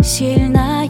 сильное.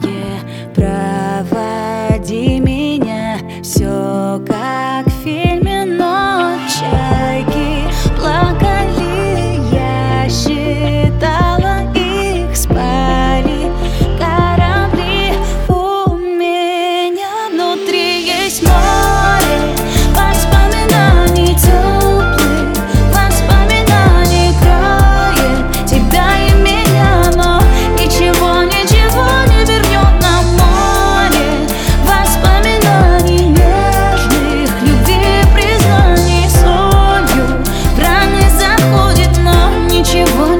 Проводи меня, все как в фильме, но чайки плакали, я считала их, спали корабли. У меня внутри есть море воспоминаний теплых, воспоминаний кроет тебя и меня, но ничего не вернет нам море воспоминаний нежных, любви, признаний солью. В раны заходит, но ничего.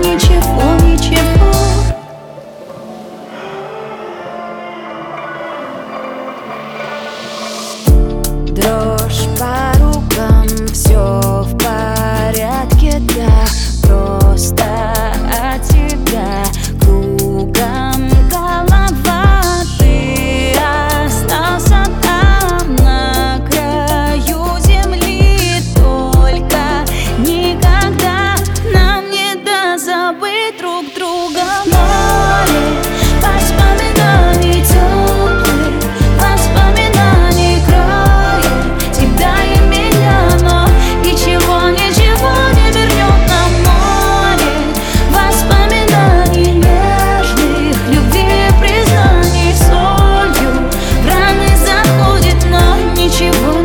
Дрожь по рукам, все в порядке, да, просто от тебя кругом голова. Ты остался там на краю земли, только никогда нам не даст забыть друг друга. Море воспоминаний теплых, воспоминаний кроет тебя и меня, но ничего не вернет нам море воспоминаний нежных, любви, признаний солью. В раны заходит, но ничего.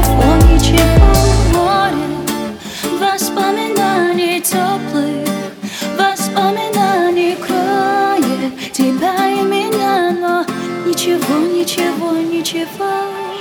Море воспоминаний теплых, воспоминаний кроет тебя и меня, но ничего.